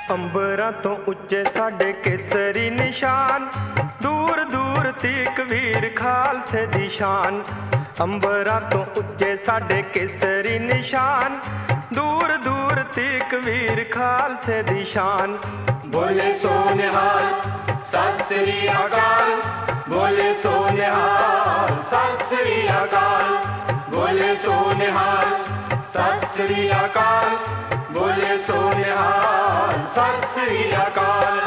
ਅੰਬਰਾਂ ਤੋਂ ਉੱਚੇ ਸਾਡੇ ਕੇਸਰੀ ਨਿਸ਼ਾਨ, ਦੂਰ ਦੂਰ ਤੀਕ ਵੀਰ ਖਾਲਸੇ ਦੀ ਸ਼ਾਨ। ਅੰਬਰਾਂ ਤੋਂ ਉੱਚੇ ਸਾਡੇ ਕੇਸਰੀ ਨਿਸ਼ਾਨ, ਦੂਰ ਦੂਰ ਤੀਕ ਵੀਰ ਖਾਲਸੇ ਦੀ ਸ਼ਾਨ। ਬੋਲੇ ਸੋ ਨਿਹਾਲ ਸਤਿ ਸ੍ਰੀ ਅਕਾਲ, ਬੋਲੇ ਸੋ ਨਿਹਾਲ ਸਤਿ ਸ੍ਰੀ ਅਕਾਲ, ਬੋਲੇ ਸੋ ਨਿਹਾਲ ਸਤਿ ਸ੍ਰੀ ਅਕਾਲ, ਬੋਲੇ ਸੋ ਨਿਹਾਲ ਸਤਿ ਸ੍ਰੀ ਅਕਾਲ।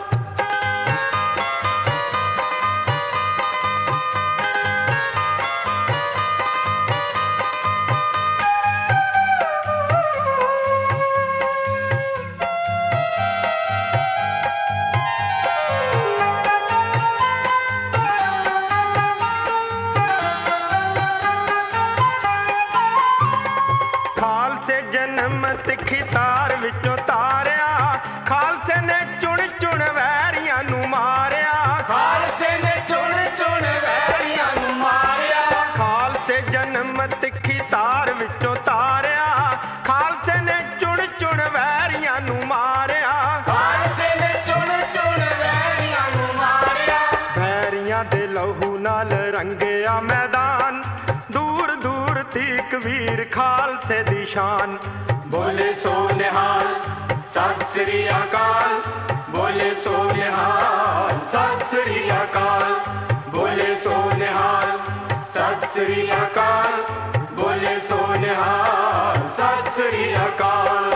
ਖਾਲਸੇ ਜਨਮ ਤਿੱਖੀ ਤਾਰ ਵਿੱਚੋਂ ਤਾਰਿਆ, ਖਾਲਸੇ ਨੇ ਚੁਣ ਚੁਣ ਵੈਰੀਆਂ ਨੂੰ ਮਾਰਿਆ। ਖਾਲਸੇ ਨੇ ਚੁਣ ਚੁਣ ਵੈਰੀਆਂ ਨੂੰ ਮਾਰਿਆ। ਖਾਲਸੇ ਜਨਮ ਤਿੱਖੀ ਤਾਰ ਵਿੱਚੋਂ ਤਾਰਿਆ, ਖਾਲਸੇ ਨੇ ਚੁਣ ਚੁਣ ਵੈਰੀਆਂ ਨੂੰ ਮਾਰਿਆ। ਖਾਲਸੇ ਨੇ ਚੁਣ ਚੁਣ ਵੈਰੀਆਂ ਨੂੰ ਮਾਰਿਆ। ਵੈਰੀਆਂ ਦੇ ਲਹੂ ਨਾਲ ਰੰਗਿਆ ਮੈਦਾਨ, ਦੂਰ ਦੂਰ ਤੀਕ ਵੀਰ ਖਾਲਸੇ ਦੀ ਸ਼ਾਨ। ਬੋਲੇ ਸੋ ਨਿਹਾਲ ਸਤਿ ਸ੍ਰੀ ਅਕਾਲ, ਬੋਲੇ ਸੋ ਨਿਹਾਲ ਸਤਿ ਸ੍ਰੀ ਅਕਾਲ, ਬੋਲੇ ਸੋ ਨਿਹਾਲ ਸਤਿ ਸ੍ਰੀ ਅਕਾਲ, ਬੋਲੇ ਸੋ ਨਿਹਾਲ ਸਤਿ ਸ੍ਰੀ ਅਕਾਲ।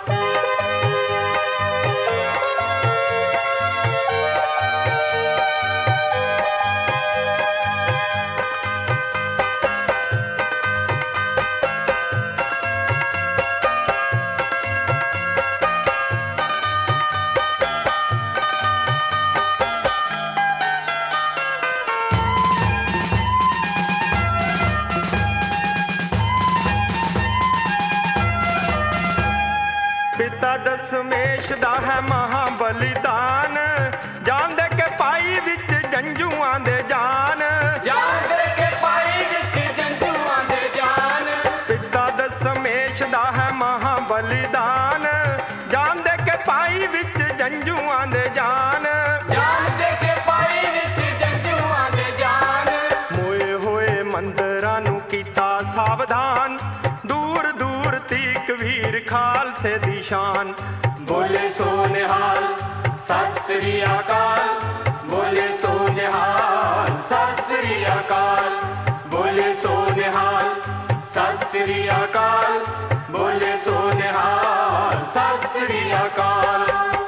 ਪਿਤਾ ਦਸ਼ਮੇਸ਼ ਦਾ ਹੈ ਮਹਾ ਬਲੀਦਾਨ, ਜਾਨ ਦੇ ਕੇ ਪਾਈ ਵਿੱਚ ਜੰਜੂਆਂ ਦੇ ਜਾਨ। ਜਾਨ ਦੇ ਕੇ ਪਾਈ ਵਿੱਚ ਜੰਜੂਆਂ ਦੇ ਜਾਨ। ਪਿਤਾ ਦਸ਼ਮੇਸ਼ ਦਾ ਹੈ ਮਹਾ ਬਲੀਦਾਨ, ਜਾਨ ਦੇ ਕੇ ਪਾਈ ਵਿੱਚ ਜੰਜੂਆਂ ਦੇ ਜਾਨ। ਜਾਨ ਦੇ ਕੇ ਪਾਈ ਵਿੱਚ ਜੰਜੂਆਂ ਦੇ ਜਾਨ। ਮੋਏ ਹੋਏ ਮੰਦਰਾਂ ਨੂੰ ਕੀਤਾ ਸਾਵਧਾਨ, ਦੂਰ ਦੂਰ ਤੀਕ ਵੀਰ ਖਾਲਸੇ ਦੀ ਸ਼ਾਨ। ਬੋਲੇ ਸੋ ਨਿਹਾਲ ਸਤਿ ਸ੍ਰੀ ਅਕਾਲ, ਬੋਲੇ ਸੋ ਨਿਹਾਲ ਸਤਿ ਸ੍ਰੀ ਅਕਾਲ, ਬੋਲੇ ਸੋ ਨਿਹਾਲ ਸਤਿ ਸ੍ਰੀ ਅਕਾਲ, ਬੋਲੇ ਸੋ ਨਿਹਾਲ ਸਤਿ ਸ੍ਰੀ ਅਕਾਲ।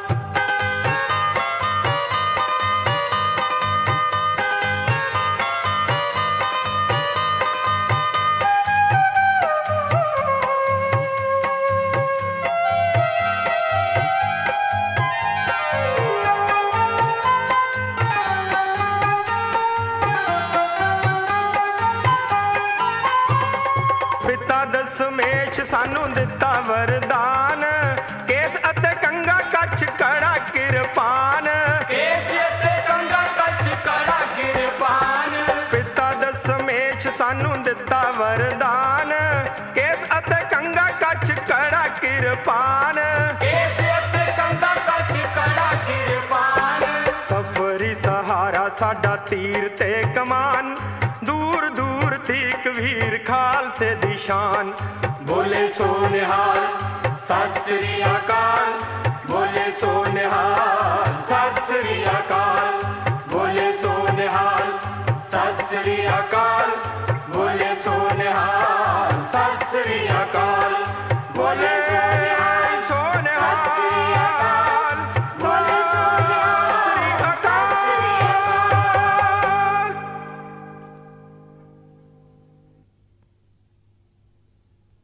ਪਿਤਾ ਦਸ਼ਮੇਸ਼ ਸਾਨੂੰ ਦਿੱਤਾ ਵਰਦਾਨ, ਕੇਸ ਅਤੇ ਕੰਗਾ ਕੱਛ ਕੜਾ ਕਿਰਪਾਨ। ਕੇਸ ਅਤੇ ਕੰਗਾ ਕੱਛ ਕੜਾ ਕਿਰਪਾਨ। ਪਿਤਾ ਦਸ਼ਮੇਸ਼ ਸਾਨੂੰ ਦਿੱਤਾ ਵਰਦਾਨ, ਕੇਸ ਅਤੇ ਕੰਗਾ ਕੱਛ ਕੜਾ ਕਿਰਪਾਨ। ਕੇਸ ਅਤੇ ਕੰਗਾ ਕੱਛ ਕੜਾ ਕਿਰਪਾਨ। ਸਫਰੀ ਸਹਾਰਾ ਸਾਡਾ ਤੀਰ ਤੇ ਕਮਾਨ, ਦੂਰ ਦੂਰ ਤੀਕ ਵੀਰ ਖਾਲਸੇ ਦੀ ਸ਼ਾਨ। ਬੋਲੇ ਸੋ ਨਿਹਾਲ ਸਤਿ ਸ੍ਰੀ ਅਕਾਲ, ਬੋਲੇ ਸੋ ਨਿਹਾਲ ਸਤਿ ਸ੍ਰੀ ਅਕਾਲ, ਬੋਲੇ ਸੋ ਨਿਹਾਲ ਸਤਿ ਸ੍ਰੀ ਅਕਾਲ, ਬੋਲੇ ਸੋ ਨਿਹਾਲ ਸਤਿ ਸ੍ਰੀ ਅਕਾਲ, ਬੋਲੇ